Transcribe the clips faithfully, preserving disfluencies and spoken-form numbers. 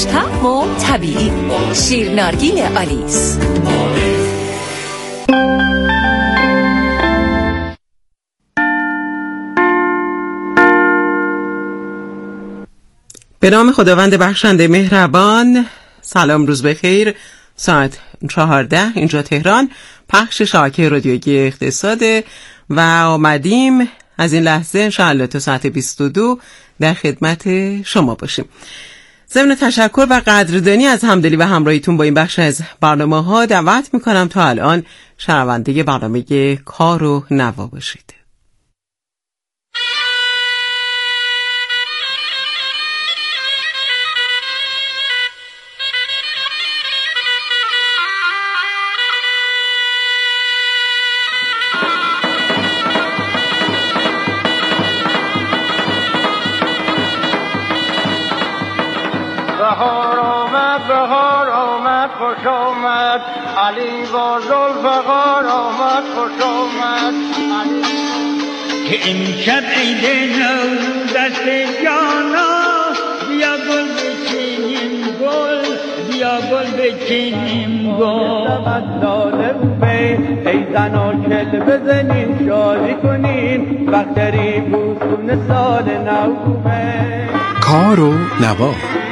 خوش‌طعم و طبیعی. شیر نارگیل آلیس. به نام خداوند بخشنده مهربان. سلام، روز بخیر. ساعت چهارده اینجا تهران، پخش شبکه رادیویی اقتصاده و آمدیم از این لحظه انشاءالله تا ساعت بیست و دو در خدمت شما باشیم. ضمن تشکر و قدردانی از همدلی و همراهیتون با این بخش از برنامه ها دعوت میکنم تا الان شنونده برنامه کار و نوا باشید. بهار آمد بهار آمد خوش آمد علی با ذوالفقار آمد خوش آمد علی که امشب عید نوروز است جانا بیا گل بچینیم گل بیا گل بچینیم گل سبت داده به ای زنا کل بزنین شادی کنین بختری بوسون سال نو به کار و نوا.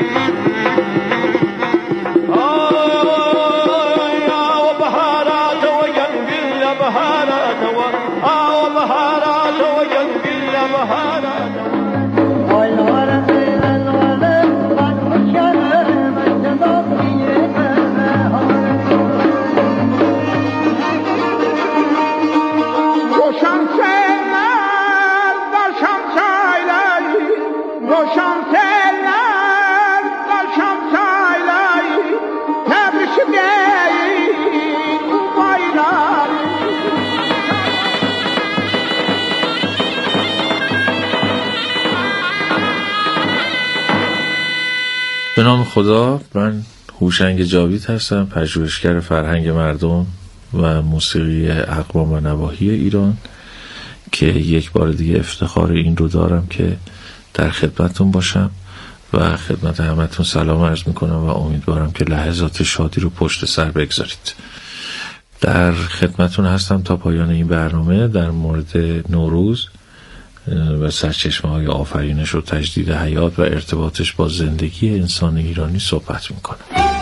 به نام خدا. من هوشنگ جاوید هستم، پژوهشگر فرهنگ مردم و موسیقی اقوام و نواحی ایران که یک بار دیگه افتخار این رو دارم که در خدمتتون باشم و خدمت همتون سلام عرض میکنم و امیدوارم که لحظات شادی رو پشت سر بگذارید. در خدمتتون هستم تا پایان این برنامه در مورد نوروز و سرچشمه های آفرینش و تجدید حیات و ارتباطش با زندگی انسان ایرانی صحبت میکنم.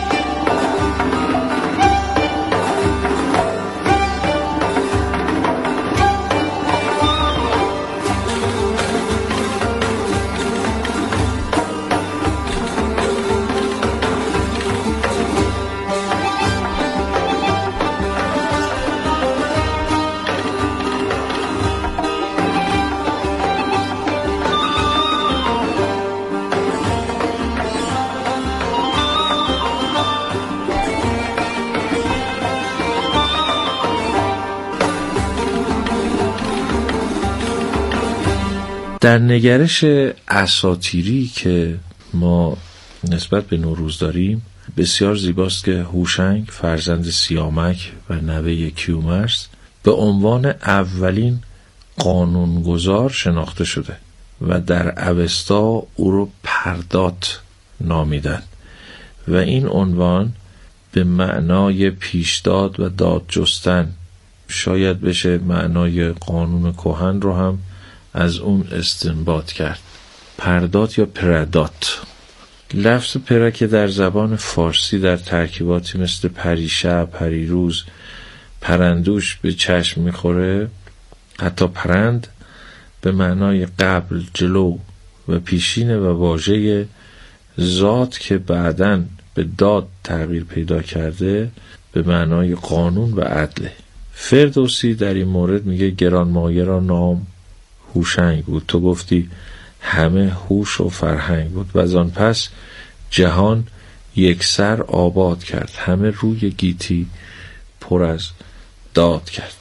در نگرش اساطیری که ما نسبت به نوروز داریم بسیار زیباست که هوشنگ فرزند سیامک و نوه کیومرث به عنوان اولین قانونگذار شناخته شده و در اوستا او رو پردات نامیدن و این عنوان به معنای پیشداد و داد جستن، شاید بشه معنای قانون کهن رو هم از اون استنباط کرد. پردات یا پردات. لفظ پره که در زبان فارسی در ترکیباتی مثل پریشب، پریروز، پرندوش به چشم میخوره، حتی پرند به معنای قبل، جلو و پیشینه و واژه ذات که بعداً به داد تغییر پیدا کرده به معنای قانون و عدله. فردوسی در این مورد میگه گرانمایه را نام هوشنگ بود، تو گفتی همه هوش و فرهنگ بود و از آن پس جهان یک سر آباد کرد، همه روی گیتی پر از داد کرد.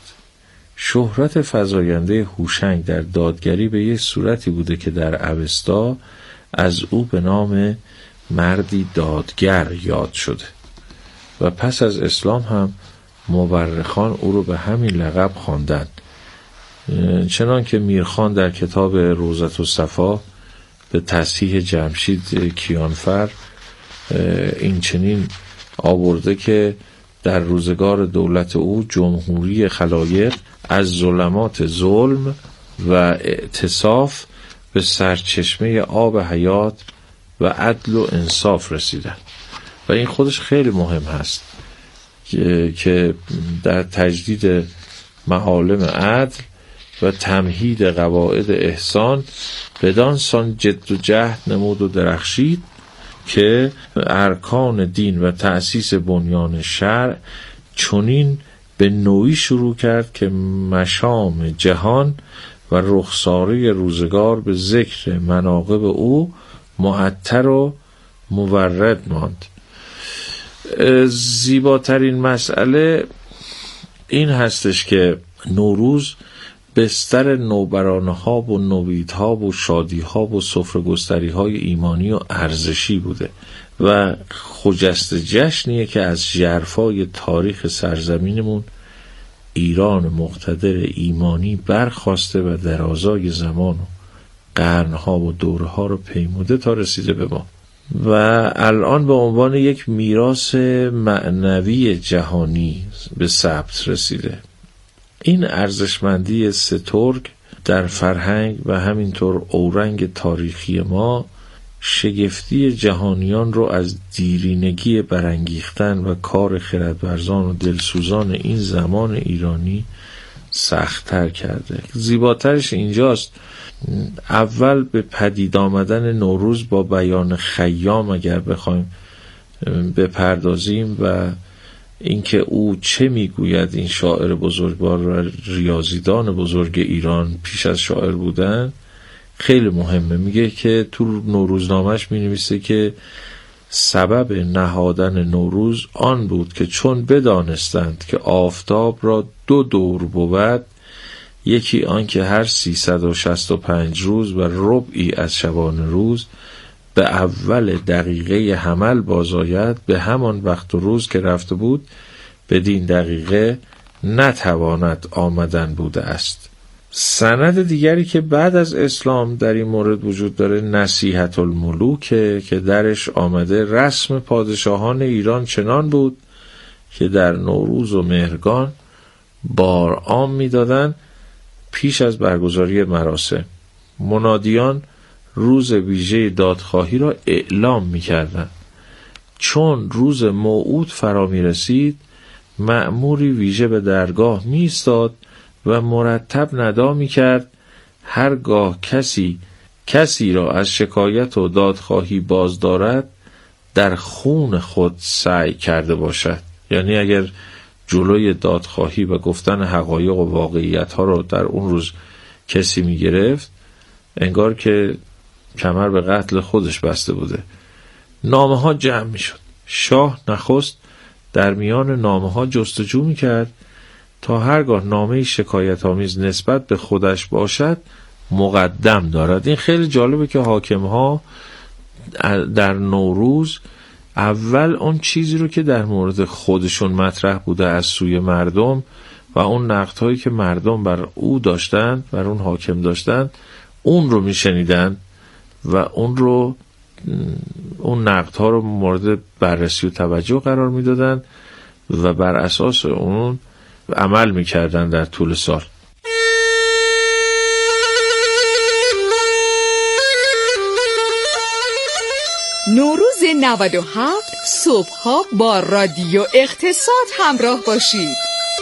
شهرت فزاینده هوشنگ در دادگری به یک صورتی بوده که در اوستا از او به نام مردی دادگر یاد شده و پس از اسلام هم مورخان او رو به همین لقب خواندند. چنان که میرخان در کتاب روضة الصفا به تصحیح جمشید کیانفر این چنین آورده که در روزگار دولت او جمهوری خلایق از ظلمات ظلم و اعتصاف به سرچشمه آب حیات و عدل و انصاف رسیدن و این خودش خیلی مهم هست که در تجدید معالم عدل و تمهید قواعد احسان بدان سان جد و جهد نمود و درخشید که ارکان دین و تأسیس بنیان شرع چنین به نوعی شروع کرد که مشام جهان و رخساره روزگار به ذکر مناقب او معطر و مورد ماند. زیباترین مسئله این هستش که نوروز بستر نوبرانه ها و نوید ها و شادی ها و سفره‌گستری های ایمانی و ارزشی بوده و خجست جشنیه که از ژرفای تاریخ سرزمینمون ایران مقتدر ایمانی برخاسته و درازای زمان و قرنها و دوره ها رو پیموده تا رسیده به ما و الان به عنوان یک میراث معنوی جهانی به ثبت رسیده. این ارزشمندی سترگ در فرهنگ و همینطور اورنگ تاریخی ما شگفتی جهانیان رو از دیرینگی برانگیختن و کار خردورزان و دلسوزان این زمان ایرانی سخت‌تر کرده. زیباترش اینجاست، اول به پدید آمدن نوروز با بیان خیام اگر بخوایم بپردازیم و اینکه او چه میگوید، این شاعر بزرگوار و ریاضیدان بزرگ ایران پیش از شاعر بودن، خیلی مهمه. میگه که تو نوروزنامه‌اش مینویسه که سبب نهادن نوروز آن بود که چون بدانستند که آفتاب را دو دور بود، یکی آن که هر سیصد و شصت و پنج روز و ربعی از شبان روز به اول دقیقه حمل بازآید، به همان وقت و روز که رفته بود بدین دقیقه نتواند آمدن بوده است. سند دیگری که بعد از اسلام در این مورد وجود داره نصیحت الملوکه که درش آمده رسم پادشاهان ایران چنان بود که در نوروز و مهرگان بارعام می‌دادند. پیش از برگزاری مراسم منادیان روز ویژه دادخواهی را اعلام می‌کردند. چون روز موعود فرا می‌رسید، مأموری ویژه به درگاه می‌ایستاد و مرتب ندا می‌کرد هرگاه کسی کسی را از شکایت و دادخواهی باز دارد در خون خود سعی کرده باشد. یعنی اگر جلوی دادخواهی و گفتن حقایق و واقعیت‌ها را در اون روز کسی می‌گرفت، انگار که کمر به قتل خودش بسته بوده. نامه ها جمع می‌شد. شاه نخست در میان نامه ها جستجو می‌کرد تا هرگاه نامه شکایت آمیز نسبت به خودش باشد مقدم دارد. این خیلی جالبه که حاکم ها در نوروز اول اون چیزی رو که در مورد خودشون مطرح بوده از سوی مردم و اون نقدهایی که مردم بر او داشتن، بر اون حاکم داشتن، اون رو میشنیدن و اون رو اون نقدها رو مورد بررسی و توجه قرار میدادن و بر اساس اون عمل میکردن در طول سال. نوروز نود و هفت صبح‌ها با رادیو اقتصاد همراه باشید.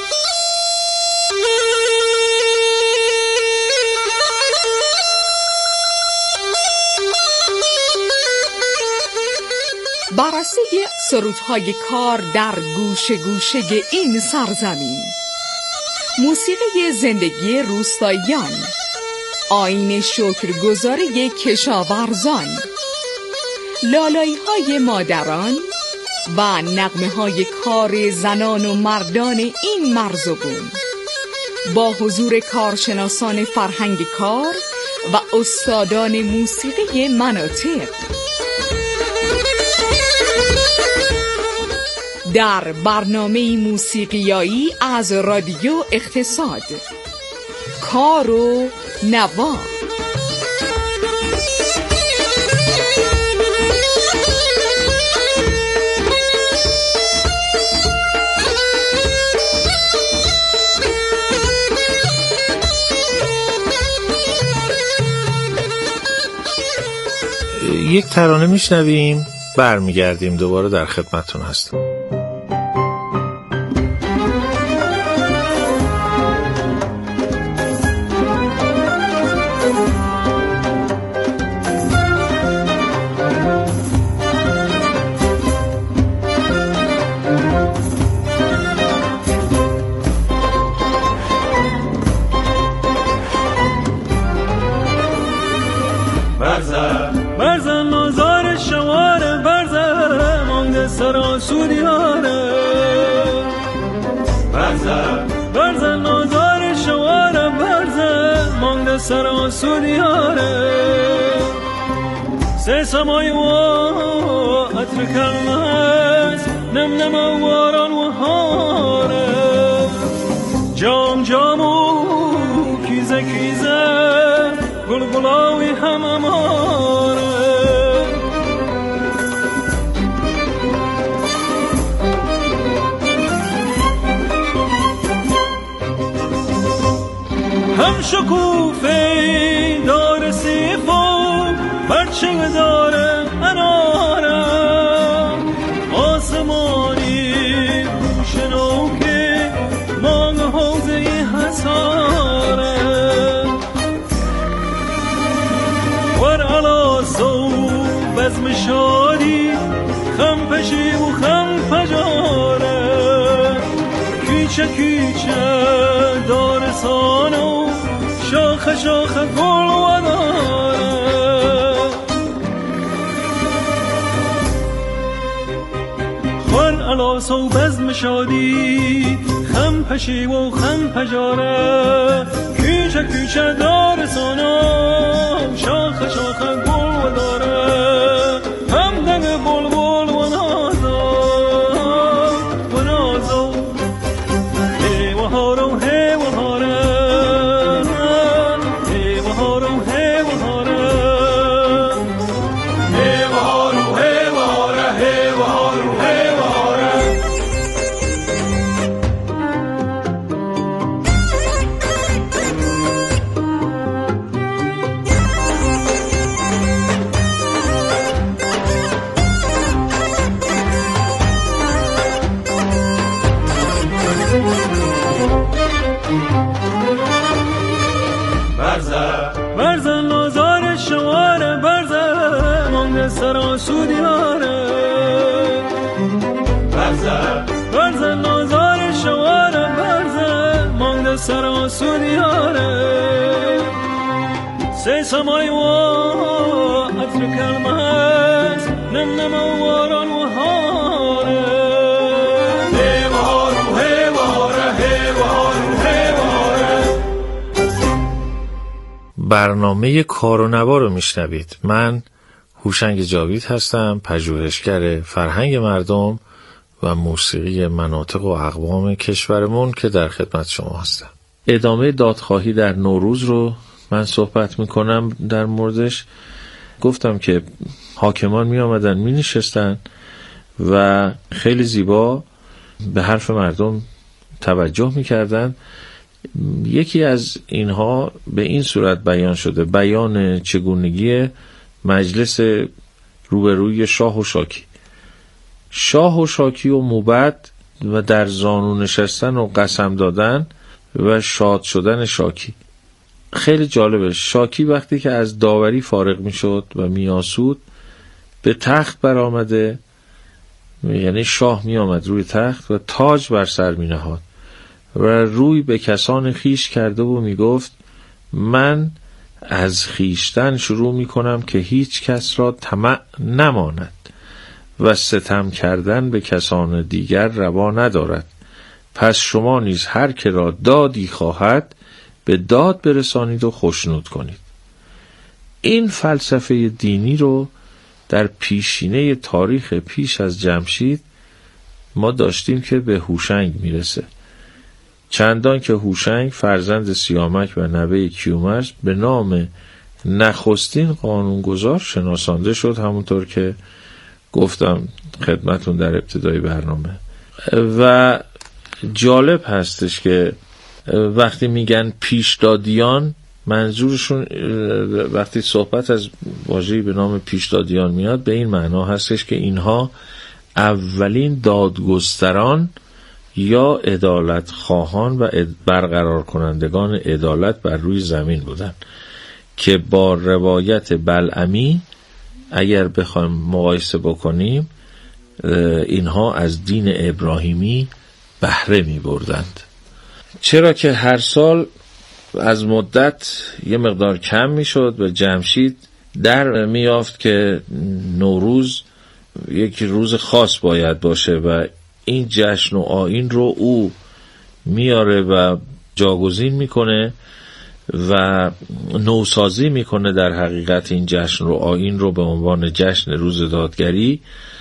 بررسی سرودهای کار در گوشه گوشه این سرزمین، موسیقی زندگی روستاییان، آیین شکرگزاری کشاورزان، لالایی های مادران و نغمه های کار زنان و مردان این مرز و بوم، با حضور کارشناسان فرهنگ کار و استادان موسیقی مناطق. در برنامه موسیقیایی از رادیو اقتصاد، کار و نوا. یک ترانه میشنویم، برمیگردیم دوباره در خدمتتون هستم. برزن نازار شواره، برزن مانده سراسودی هاره. برزن برزن نازار شواره، برزن مانده سراسودی هاره. سه سمای و عطر کلمز نم نم واران و هاره. جام جامو کیزه کیزه گل گلاوی هم اماره. هم شکوفه داره سیفو برچه داره اناره. آسمانی روشنو که مانگ حوزه حساره. ور علا سو بزم شادی خم پشی و خم پجاره. کیچه کیچه دار سانو شاخ شاخ گل و داره. ور علا سو بزم شادی خم پشی و خم پجاره. کیچه کیچه دار سانو شاخ شاخ گل و داره. هم دنگ بل بل و نازو و نازو هی و هارو هی و هاره. هی و هارو هی و هاره. هی و هارو هی و هاره. هی و هارو هی و هاره. برزن نازار شواره، برزن مانده سراسودی هاره. برزن برزن نازار شواره، برزن مانده سراسودی هاره. سه سمای و عطر کلمز نم نم واران و هاره. هی و هارو هی و هاره. هی و هارو هی و هاره. برنامه کار و نوا رو میشنوید. من هوشنگ جاوید هستم، پژوهشگر فرهنگ مردم و موسیقی مناطق و اقوام کشورمون که در خدمت شما هستم. ادامه دادخواهی در نوروز رو من صحبت میکنم در موردش. گفتم که حاکمان می آمدن می نشستن و خیلی زیبا به حرف مردم توجه می کردن. یکی از اینها به این صورت بیان شده: بیان چگونگی مجلس روبروی شاه و شاکی. شاه و شاکی و موبد و در زانو نشستن و قسم دادن و شاد شدن شاکی. خیلی جالبه. شاکی وقتی که از داوری فارغ می شد و می آسود به تخت بر آمده، یعنی شاه می آمد روی تخت و تاج بر سر می نهاد و روی به کسان خیش کرده و می گفت من از خیشتن شروع می کنم که هیچ کس را طمع نماند و ستم کردن به کسان دیگر روا ندارد. پس شما نیز هر که را دادی خواهد به داد برسانید و خشنود کنید. این فلسفه دینی رو در پیشینه تاریخ پیش از جمشید ما داشتیم که به هوشنگ میرسه. چندان که هوشنگ فرزند سیامک و نوه کیومرث به نام نخستین قانونگذار شناسانده شد، همونطور که گفتم خدمتون در ابتدای برنامه. و جالب هستش که وقتی میگن پیشدادیان منظورشون وقتی صحبت از واژه‌ای به نام پیشدادیان میاد به این معنا هستش که اینها اولین دادگستران یا عدالت خواهان و برقرار کنندگان عدالت بر روی زمین بودن که با روایت بلعمی اگر بخوایم مقایسه بکنیم اینها از دین ابراهیمی بهره می بردند. چرا که هر سال از مدت یه مقدار کم می شد و جمشید در می یافت که نوروز یک روز خاص باید باشه و این جشن و آیین رو او میاره و جاگزین میکنه و نوسازی میکنه در حقیقت این جشن و آیین رو به عنوان جشن روز دادگری.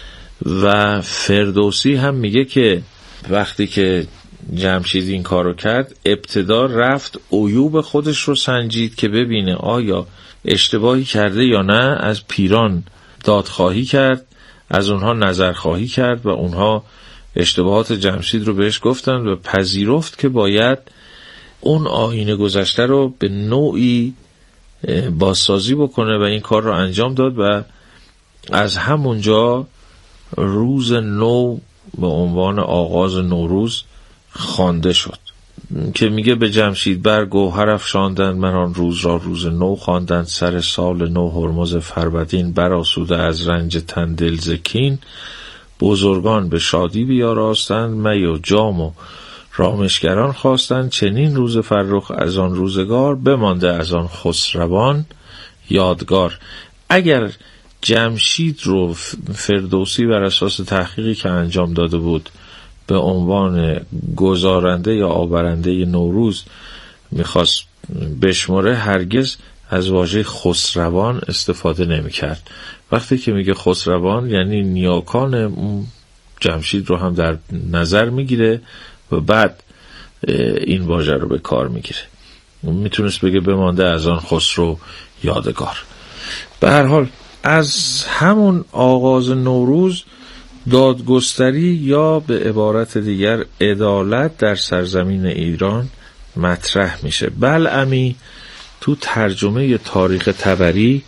و فردوسی هم میگه که وقتی که جمشید این کارو کرد ابتدا رفت عیوب خودش رو سنجید که ببینه آیا اشتباهی کرده یا نه. از پیران دادخواهی کرد، از اونها نظرخواهی کرد و اونها اشتباهات جمشید رو بهش گفتن و پذیرفت که باید اون آیین گذشته رو به نوعی بازسازی بکنه و این کار رو انجام داد و از همونجا روز نو به عنوان آغاز نوروز خوانده شد که میگه به جمشید بر گوهر افشاندند من آن روز را روز نو خواندند سر سال نو هرمز فربدین برآسوده از رنج تن دل ز کین بزرگان به شادی بیاراستند می و جام و رامشگران خواستند چنین روز فرخ از آن روزگار بمانده از آن خسروان یادگار. اگر جمشید رو فردوسی بر اساس تحقیقی که انجام داده بود به عنوان گزارنده یا آورنده نوروز میخواست بشماره هرگز از واژه خسروان استفاده نمی کرد. وقتی که میگه خسروان یعنی نیاکان جمشید رو هم در نظر میگیره و بعد این واژه رو به کار میگیره. میتونست بگه بمانده از آن خسرو یادگار. به هر حال از همون آغاز نوروز دادگستری یا به عبارت دیگر عدالت در سرزمین ایران مطرح میشه. بلعمی تو ترجمه تاریخ طبری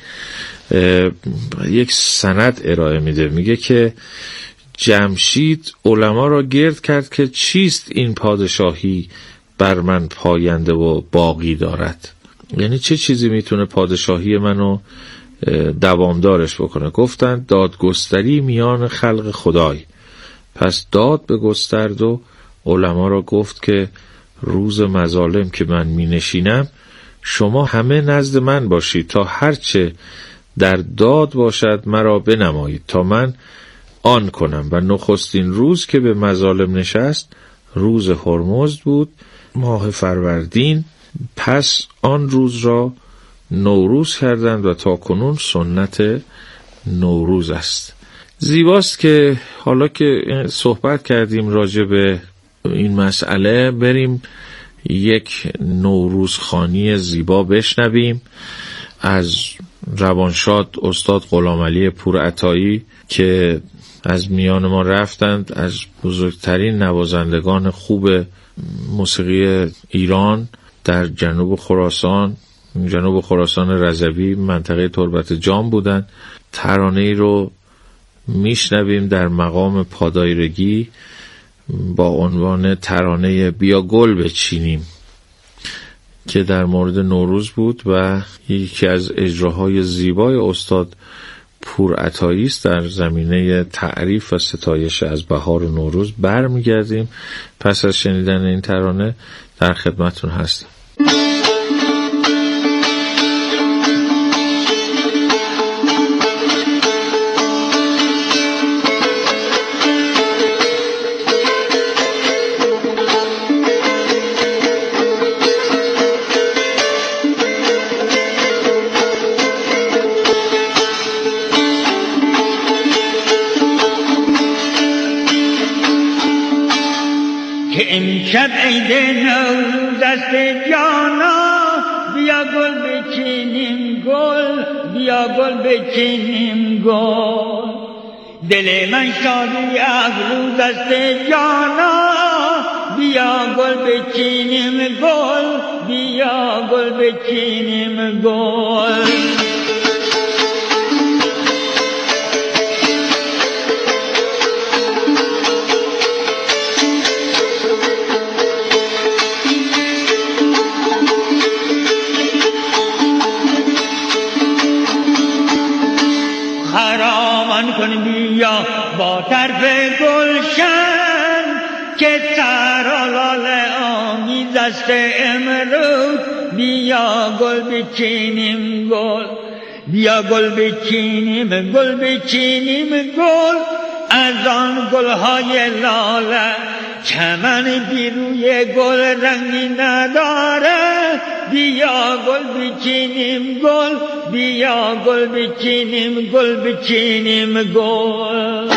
یک سند ارائه میده، میگه که جمشید علما را گرد کرد که چیست این پادشاهی بر من پاینده و باقی دارد، یعنی چه چیزی میتونه پادشاهی منو دوامدارش بکنه. گفتند دادگستری میان خلق خدای. پس داد بگسترد و علما را گفت که روز مظالم که من می نشینم شما همه نزد من باشید تا هرچه در داد باشد مرا بنمایید تا من آن کنم. و نخستین روز که به مظالم نشست روز هرمزد بود ماه فروردین. پس آن روز را نوروز کردند و تا کنون سنت نوروز است. زیباست که حالا که صحبت کردیم راجع به این مسئله بریم یک نوروزخوانی زیبا بشنویم از روانشاد استاد غلامعلی پورعطایی که از میان ما رفتند، از بزرگترین نوازندگان خوب موسیقی ایران در جنوب خراسان جنوب خراسان رضوی منطقه تربت جام بودند. ترانه‌ای رو میشنویم در مقام پادایرگی با عنوان ترانه بیا گل بچینیم که در مورد نوروز بود و یکی از اجراهای زیبای استاد پورعطایی است در زمینه تعریف و ستایش از بهار و نوروز. برمیگردیم پس از شنیدن این ترانه در خدمتتون هستیم. امشب عید نوروز است جانا بیا گل بچینیم گل بیا گل بچینیم گل دل من شادی افروز است جانا بیا گل بچینیم گل، بیا گل بچینیم گل. خرامان کن بیا با طرف گلشن که سرالال آمیز است امروز. بیا گل بچینیم گل، بیا گل بچینیم گل بچینیم گل. از آن گلهای لاله چمن بی روی گل رنگی نداره. بیا گل بچینیم گل، بیا گل بچینیم گل بچینیم گل.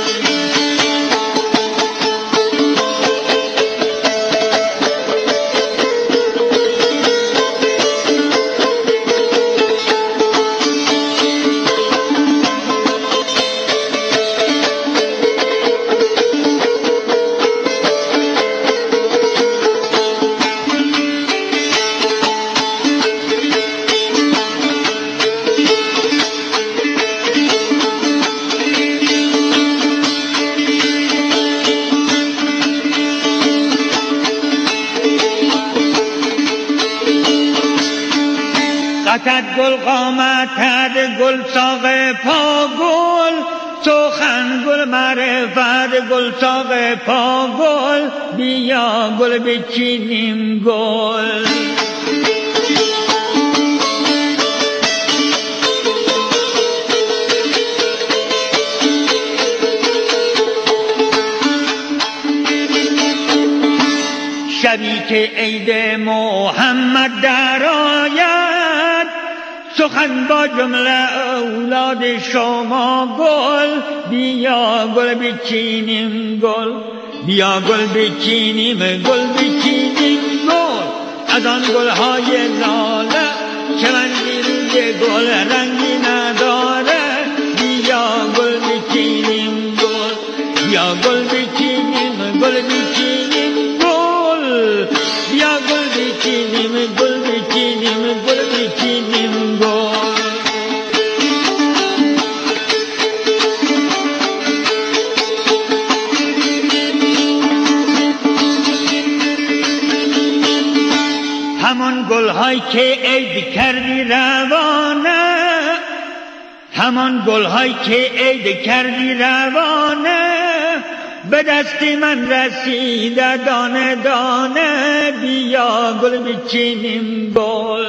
قطعت گل قامتت گل ساق پا گل، سخن گل معرفت گل ساق پا گل. بیا گل بچینیم گل. شبی که عید محمد درآید، سخن با جمله اولاد شما گل. بیا گل بچینیم گل، بیا گل بچینیم گل بچینیم گل. از آن گلهای لاله چمن بی روی گل رنگی نداره. بیا گل بچینیم گل، بیا گل بچینیم گل بچینیم گل. بیا گل بچینیم گل بچینیم گل بچینیم گل. همان گل‌هایی که عید کردی روانه، همان گل‌هایی که عید کردی روانه. به دست من رسیده دانه دانه. بیا گل بچینیم گل.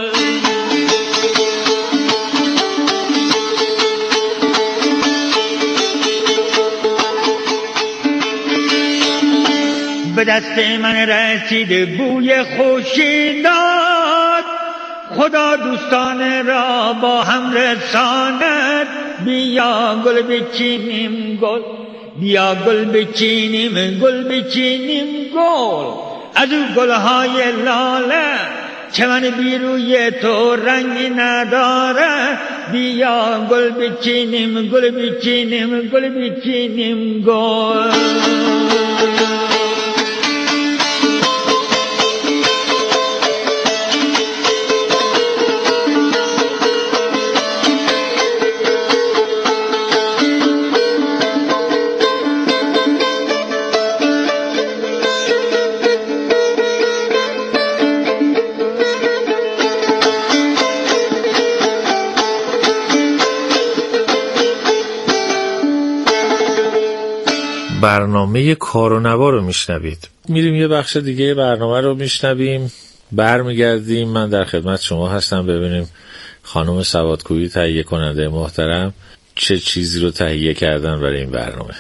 به دست من رسید بوی خوشیداد، خدا دوستان را با هم رساند. بیا گل بچینیم گل، بیا گل بچینیم گل بچینیم گل. از او گلهای لاله چمن بی روی تو رنگی نداره. بیا گل بچینیم گل بچینیم گل بچینیم گل. برنامه کار و نوا رو میشنوید. میریم یه بخش دیگه برنامه رو میشنویم، برمیگردیم. من در خدمت شما هستم. ببینیم خانم سوادکویی تهیه کننده محترم چه چیزی رو تهیه کردن برای این برنامه.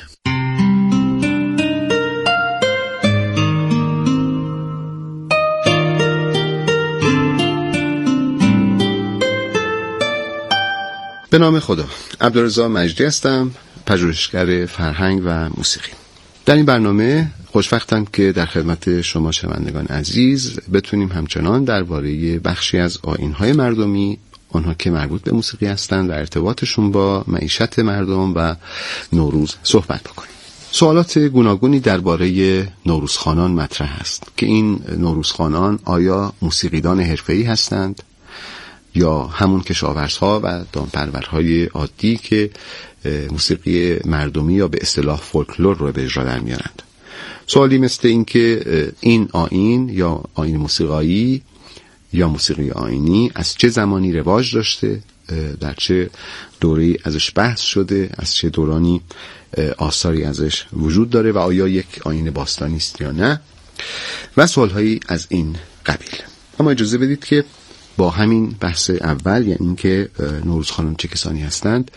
به نام خدا. عبدالرضا مجدی هستم، پژوهشگر فرهنگ و موسیقی. در این برنامه خوشوقتم که در خدمت شما شنوندگان عزیز بتونیم همچنان درباره بخشی از آیین‌های مردمی، آنها که مربوط به موسیقی هستند و ارتباطشون با معیشت مردم و نوروز صحبت بکنیم. سوالات گوناگونی درباره نوروزخوانان مطرح است که این نوروزخوانان آیا موسیقیدان حرفه‌ای هستند یا همون کشاورزها و دامپرورهای عادی که موسیقی مردمی یا به اصطلاح فولکلور رو به اجرا در میارند. سوالی مثل این که این آیین یا آیین موسیقایی یا موسیقی آیینی از چه زمانی رواج داشته، در چه دوره‌ای ازش بحث شده، از چه دورانی آثاری ازش وجود داره و آیا یک آیین باستانی است یا نه و سوالهایی از این قبیل. اما اجازه بدید که با همین بحث اول، یعنی این که نوروزخوانان چه کسانی هستند،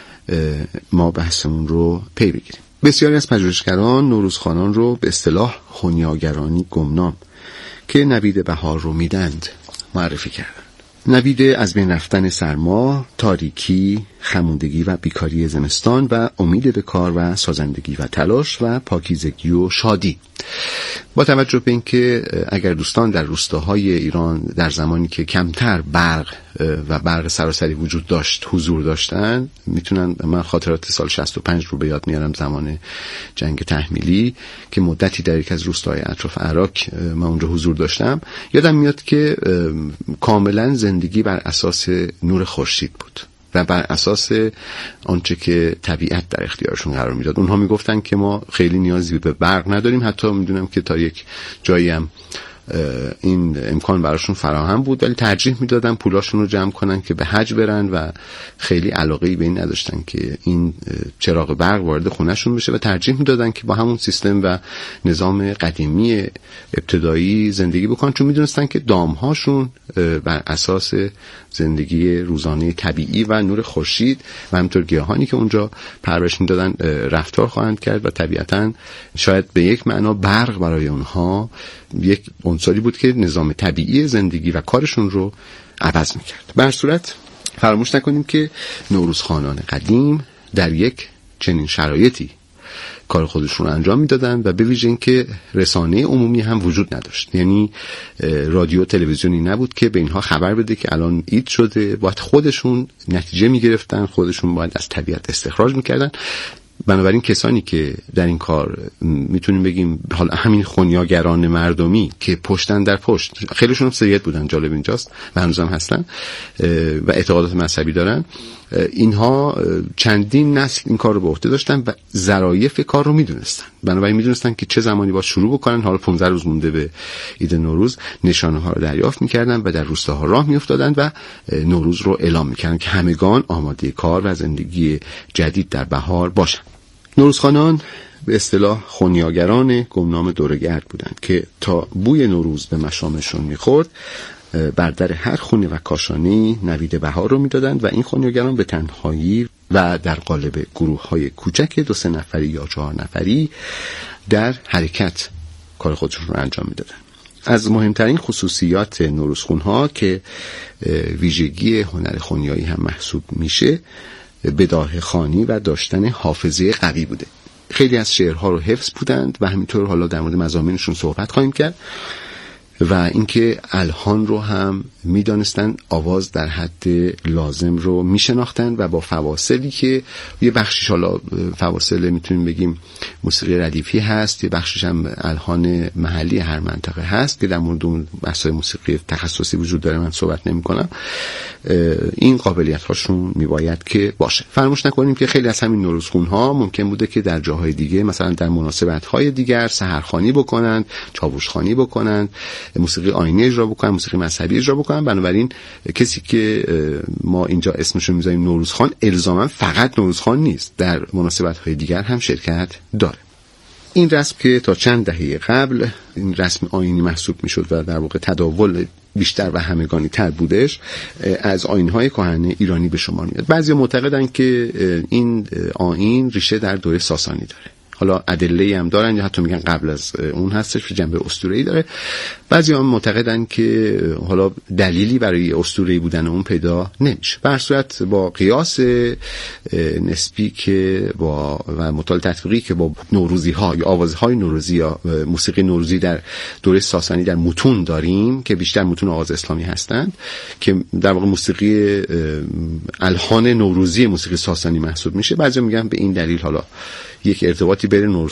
ما بحثمون رو پی بگیریم. بسیاری از پژوهشگران نوروزخوانان رو به اصطلاح خنیاگرانی گمنام که نوید بهار رو میدند معرفی کردند. نوید از بین رفتن سرما، تاریکی، خموندگی و بیکاری زمستان و امید به کار و سازندگی و تلاش و پاکیزگی و شادی. با توجه به اینکه اگر دوستان در روستاهای ایران در زمانی که کمتر برق و برق سراسری وجود داشت حضور داشتن، میتونن، من خاطرات سال شصت و پنج رو به یاد میارم، زمان جنگ تحمیلی که مدتی در یک از روستاهای اطراف عراق من اونجا حضور داشتم، یادم میاد که کاملا زندگی بر اساس نور خورشید بود و بر اساس آنچه که طبیعت در اختیارشون قرار میداد. اونها میگفتن که ما خیلی نیازی به برق نداریم، حتی میدونم که تا یک جایی هم این امکان براشون فراهم بود، ولی ترجیح میدادن پولاشون رو جمع کنن که به حج برن و خیلی علاقه‌ای به این نداشتن که این چراغ برق وارد خونهشون بشه و ترجیح میدادن که با همون سیستم و نظام قدیمی ابتدایی زندگی بکنن، چون میدونستن که دامهاشون بر اساس زندگی روزانه طبیعی و نور خورشید و همینطور گیاهانی که اونجا پرورش میدادن رفتار خواهند کرد و طبیعتاً شاید به یک معنا برق برای اونها یک عنصری بود که نظام طبیعی زندگی و کارشون رو عوض میکرد. به هر صورت فراموش نکنیم که نوروزخوانان قدیم در یک چنین شرایطی کار خودشون رو انجام میدادن و به ویژه اینکه رسانه عمومی هم وجود نداشت، یعنی رادیو تلویزیونی نبود که به اینها خبر بده که الان عید شده، باید خودشون نتیجه میگرفتن، خودشون باید از طبیعت استخراج میکردن. بنابراین کسانی که در این کار میتونیم بگیم حالا همین خنیاگران مردمی که پشتن در پشت، خیلیشون هم سید بودن، جالب اینجاست و هنوزم هستن و اعتقادات مذهبی دارن، اینها چندین نسل این کار رو به عهده داشتن و ظرایف کار رو میدونستن. بنابراین میدونستن که چه زمانی باید شروع بکنن. حالا پانزده روز مونده به عید نوروز، نشانه ها رو دریافت میکردن و در روستاها راه میافتادن و نوروز رو اعلام میکردن که همگان آماده کار و زندگی جدید در بهار باشن. نوروزخوانان به اصطلاح خنیاگران گمنام دوره‌گرد بودند که تا بوی نوروز به مشامشون میخورد بر در هر خونه و کاشانه‌ای نوید بهار رو میدادند و این خنیاگران به تنهایی و در قالب گروه‌های کوچک دو سه نفری یا چهار نفری در حرکت کار خودشون رو انجام میدادند. از مهمترین خصوصیات نوروزخوان‌ها که ویژگی هنر خنیایی هم محسوب میشه، بداهه خوانی و داشتن حافظه قوی بوده. خیلی از شعرها رو حفظ بودند و همینطور حالا در مورد مضامینشون صحبت خواهیم کرد و اینکه الحان رو هم میدانستن، آواز در حد لازم رو میشناختن و با فواصلی که یه بخشش حالا فواصل میتونیم بگیم موسیقی ردیفی هست، یه بخشش هم الحان محلی هر منطقه هست که در مورد اون بحث‌های موسیقی تخصصی وجود داره، من صحبت نمی کنم. این قابلیت هاشون میباید که باشه. فراموش نکنیم که خیلی از همین نوروزخوان‌ها ممکن بوده که در جاهای دیگه، مثلا در مناسبت‌های دیگر، سحرخوانی بکنند، چاووشخوانی بکنند، موسیقی آیینی اجرا بکنن، موسیقی مذهبی اجرا بکنن. بنابراین کسی که ما اینجا اسمش رو میذاریم نوروزخوان، الزاما فقط نوروزخوان نیست، در مناسبت‌های دیگر هم شرکت داره. این رسم که تا چند دهه قبل این رسم آیینی محسوب میشد و در واقع تداول بیشتر و همگانی تر بودش، از آیین‌های کهنه ایرانی به شمار میاد. بعضی معتقدن که این آیین ریشه در دوره ساسانی داره. حالا ادله‌ای هم دارن یا حتی میگن قبل از اون هستش، به جنبه اسطوره‌ای داره. بعضی هم معتقدن که حالا دلیلی برای اسطوره‌ای بودن اون پیدا نمیشه. به هر صورت با قیاس نسبی که با و مطالعه تطبیقی که با نوروزی‌ها یا آوازهای نوروزی یا موسیقی نوروزی در دوره ساسانی در متون داریم که بیشتر متون آواز اسلامی هستند، که در واقع موسیقی الحان نوروزی موسیقی ساسانی محسوب میشه. بعضی میگن به این دلیل حالا یک ارتباطی بین